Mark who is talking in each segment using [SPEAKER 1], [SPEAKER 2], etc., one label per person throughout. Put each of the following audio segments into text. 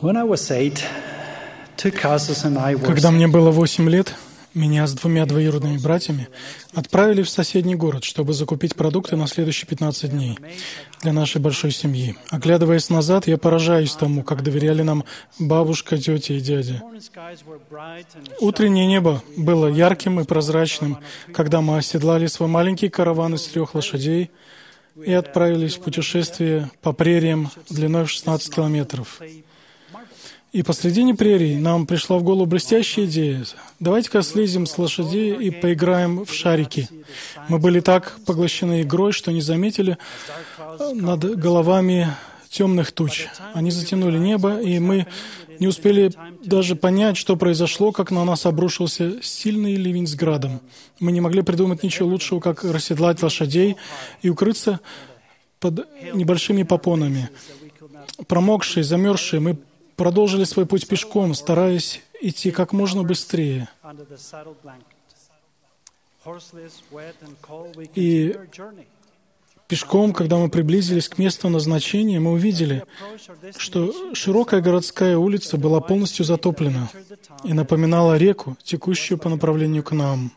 [SPEAKER 1] Когда мне было 8 лет, меня с 2 двоюродными братьями отправили в соседний город, чтобы закупить продукты на следующие 15 дней для нашей большой семьи. Оглядываясь назад, я поражаюсь тому, как доверяли нам бабушка, тетя и дядя. Утреннее небо было ярким и прозрачным, когда мы оседлали свой маленький караван из 3 лошадей и отправились в путешествие по прериям длиной в 16 километров. И посредине прерий нам пришла в голову блестящая идея. Давайте-ка слезем с лошадей и поиграем в шарики. Мы были так поглощены игрой, что не заметили над головами темных туч. Они затянули небо, и мы не успели даже понять, что произошло, как на нас обрушился сильный ливень с градом. Мы не могли придумать ничего лучшего, как расседлать лошадей и укрыться под небольшими попонами. Промокшие, замерзшие, мы продолжили свой путь пешком, стараясь идти как можно быстрее. И пешком, когда мы приблизились к месту назначения, мы увидели, что широкая городская улица была полностью затоплена и напоминала реку, текущую по направлению к нам.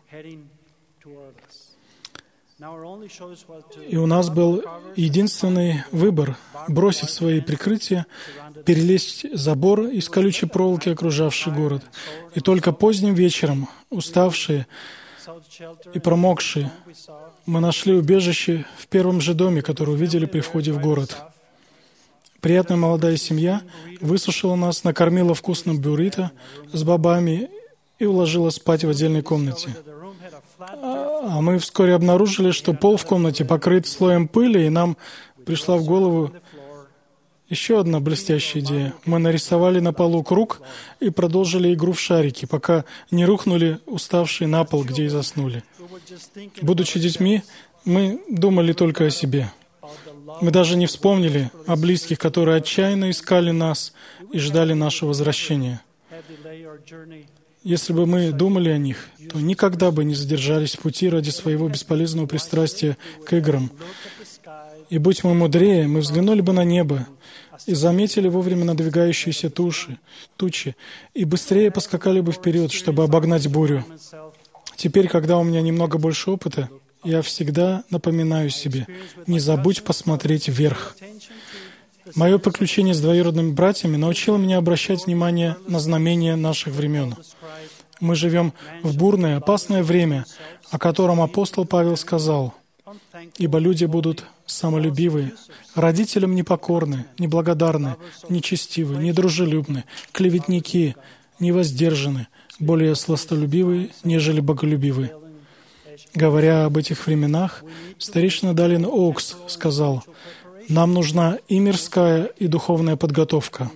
[SPEAKER 1] И у нас был единственный выбор — бросить свои прикрытия, перелезть забор из колючей проволоки, окружавший город. И только поздним вечером, уставшие и промокшие, мы нашли убежище в первом же доме, который увидели при входе в город. Приятная молодая семья высушила нас, накормила вкусным буррито с бобами и уложила спать в отдельной комнате. А мы вскоре обнаружили, что пол в комнате покрыт слоем пыли, и нам пришла в голову еще одна блестящая идея. Мы нарисовали на полу круг и продолжили игру в шарики, пока не рухнули уставшие на пол, где и заснули. Будучи детьми, мы думали только о себе. Мы даже не вспомнили о близких, которые отчаянно искали нас и ждали нашего возвращения. Если бы мы думали о них, то никогда бы не задержались в пути ради своего бесполезного пристрастия к играм. И будь мы мудрее, мы взглянули бы на небо и заметили вовремя надвигающиеся тучи, и быстрее поскакали бы вперед, чтобы обогнать бурю. Теперь, когда у меня немного больше опыта, я всегда напоминаю себе: не забудь посмотреть вверх. Мое приключение с двоюродными братьями научило меня обращать внимание на знамения наших времен. Мы живем в бурное, опасное время, о котором апостол Павел сказал: «Ибо люди будут самолюбивы, родителям непокорны, неблагодарны, нечестивы, недружелюбны, клеветники, невоздержаны, более сластолюбивы, нежели боголюбивы». Говоря об этих временах, старейшина Далин Оукс сказал: «Нам нужна и мирская, и духовная подготовка.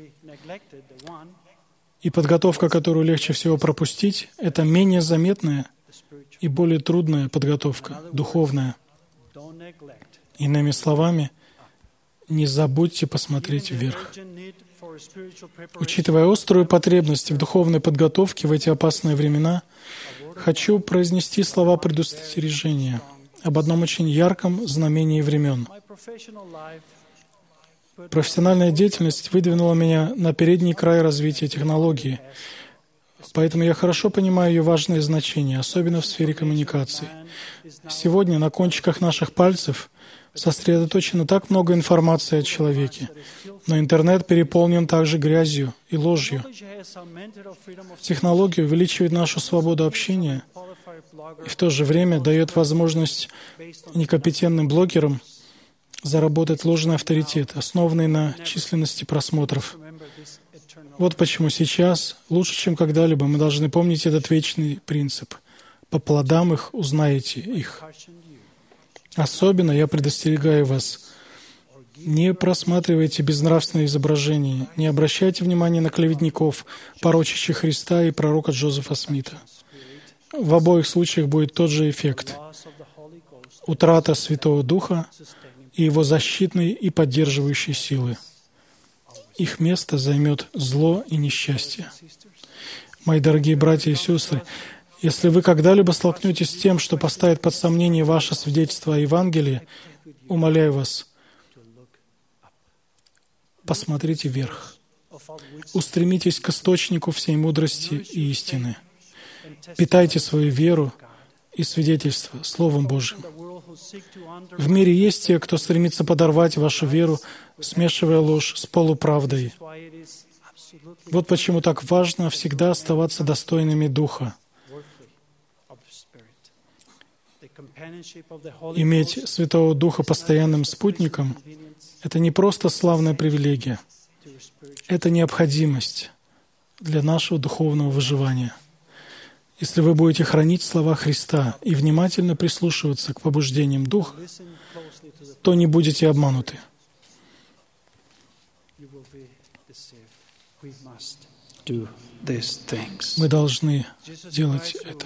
[SPEAKER 1] И подготовка, которую легче всего пропустить, это менее заметная и более трудная подготовка, духовная. Иными словами, не забудьте посмотреть вверх». Учитывая острую потребность в духовной подготовке в эти опасные времена, хочу произнести слова предостережения об одном очень ярком знамении времен. Профессиональная деятельность выдвинула меня на передний край развития технологии, поэтому я хорошо понимаю ее важное значение, особенно в сфере коммуникаций. Сегодня на кончиках наших пальцев сосредоточено так много информации о человеке, но интернет переполнен также грязью и ложью. Технология увеличивает нашу свободу общения и в то же время дает возможность некомпетентным блогерам заработать ложный авторитет, основанный на численности просмотров. Вот почему сейчас, лучше, чем когда-либо, мы должны помнить этот вечный принцип. По плодам их узнаете их. Особенно я предостерегаю вас: не просматривайте безнравственные изображения, не обращайте внимания на клеветников, порочащих Христа и пророка Джозефа Смита. В обоих случаях будет тот же эффект — утрата Святого Духа и Его защитной и поддерживающей силы. Их место займет зло и несчастье. Мои дорогие братья и сестры, если вы когда-либо столкнетесь с тем, что поставит под сомнение ваше свидетельство о Евангелии, умоляю вас, посмотрите вверх. Устремитесь к источнику всей мудрости и истины. Питайте свою веру и свидетельство Словом Божьим. В мире есть те, кто стремится подорвать вашу веру, смешивая ложь с полуправдой. Вот почему так важно всегда оставаться достойными Духа. Иметь Святого Духа постоянным спутником — это не просто славная привилегия, это необходимость для нашего духовного выживания. Если вы будете хранить слова Христа и внимательно прислушиваться к побуждениям Духа, то не будете обмануты. Мы должны делать это.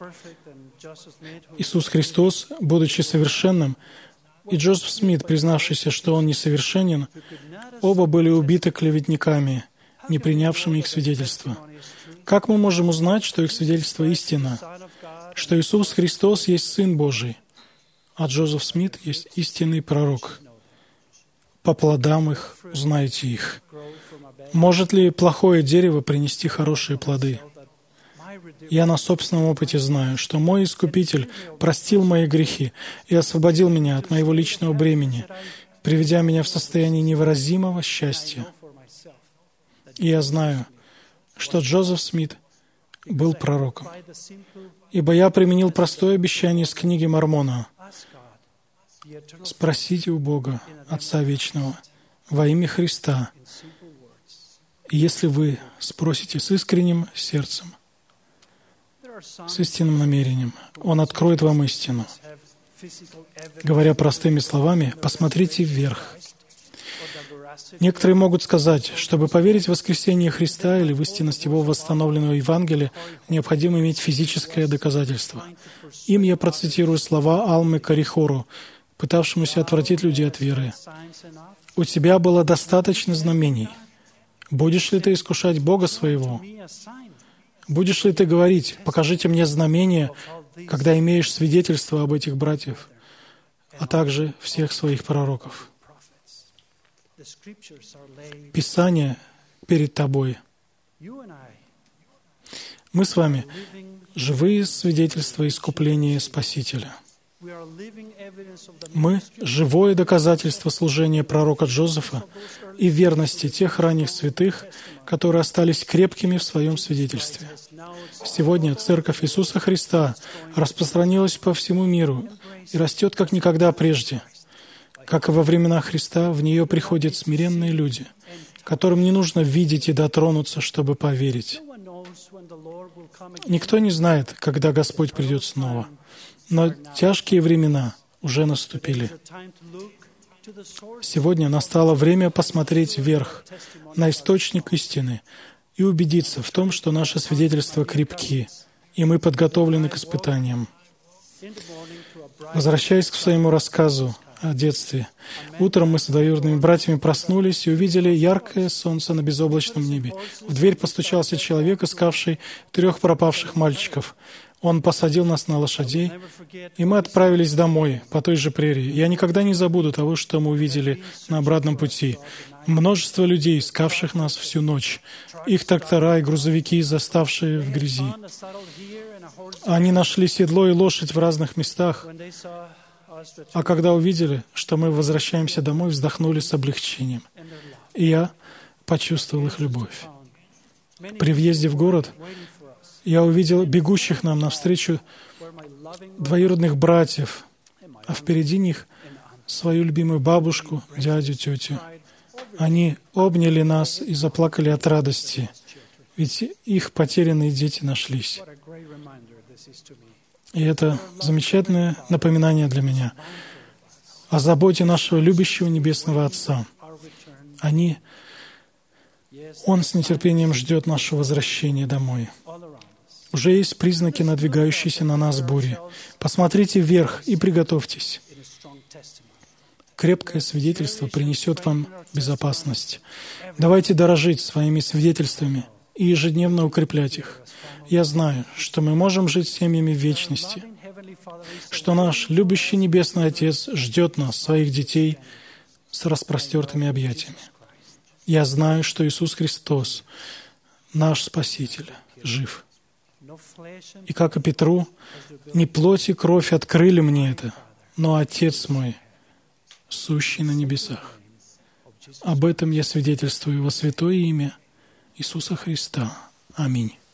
[SPEAKER 1] Иисус Христос, будучи совершенным, и Джозеф Смит, признавшийся, что он несовершенен, оба были убиты клеветниками, не принявшими их свидетельства. Как мы можем узнать, что их свидетельство истина, что Иисус Христос есть Сын Божий, а Джозеф Смит есть истинный пророк? По плодам их узнаете их. Может ли плохое дерево принести хорошие плоды? Я на собственном опыте знаю, что мой Искупитель простил мои грехи и освободил меня от моего личного бремени, приведя меня в состояние невыразимого счастья. И я знаю, что Джозеф Смит был пророком, ибо я применил простое обещание из книги Мормона: «Спросите у Бога, Отца Вечного, во имя Христа, и если вы спросите с искренним сердцем, с истинным намерением, Он откроет вам истину». Говоря простыми словами, посмотрите вверх. Некоторые могут сказать, чтобы поверить в воскресение Христа или в истинность Его восстановленного Евангелия, необходимо иметь физическое доказательство. Им я процитирую слова Алмы Карихору, пытавшемуся отвратить людей от веры. «У тебя было достаточно знамений. Будешь ли ты искушать Бога своего? Будешь ли ты говорить: покажите мне знамения, когда имеешь свидетельство об этих братьев, а также всех своих пророков?» Писание перед тобой. Мы с вами живые свидетельства искупления Спасителя. Мы — живое доказательство служения пророка Джозефа и верности тех ранних святых, которые остались крепкими в своем свидетельстве. Сегодня Церковь Иисуса Христа распространилась по всему миру и растет как никогда прежде. Как и во времена Христа, в нее приходят смиренные люди, которым не нужно видеть и дотронуться, чтобы поверить. Никто не знает, когда Господь придет снова, но тяжкие времена уже наступили. Сегодня настало время посмотреть вверх, на источник истины, и убедиться в том, что наши свидетельства крепки, и мы подготовлены к испытаниям. Возвращаясь к своему рассказу о детстве, утром мы с двоюродными братьями проснулись и увидели яркое солнце на безоблачном небе. В дверь постучался человек, искавший 3 пропавших мальчиков. Он посадил нас на лошадей, и мы отправились домой по той же прерии. Я никогда не забуду того, что мы увидели на обратном пути. Множество людей, искавших нас всю ночь. Их трактора и грузовики, заставшие в грязи. Они нашли седло и лошадь в разных местах. А когда увидели, что мы возвращаемся домой, вздохнули с облегчением. И я почувствовал их любовь. При въезде в город я увидел бегущих нам навстречу двоюродных братьев, а впереди них свою любимую бабушку, дядю, тетю. Они обняли нас и заплакали от радости, ведь их потерянные дети нашлись. И это замечательное напоминание для меня о заботе нашего любящего Небесного Отца. Он с нетерпением ждет нашего возвращения домой. Уже есть признаки надвигающейся на нас бури. Посмотрите вверх и приготовьтесь. Крепкое свидетельство принесет вам безопасность. Давайте дорожить своими свидетельствами и ежедневно укреплять их. Я знаю, что мы можем жить семьями в вечности, что наш любящий Небесный Отец ждет нас, своих детей, с распростертыми объятиями. Я знаю, что Иисус Христос, наш Спаситель, жив. И как и Петру, не плоть и кровь открыли мне это, но Отец мой, сущий на небесах. Об этом я свидетельствую во святое имя Иисуса Христа. Аминь.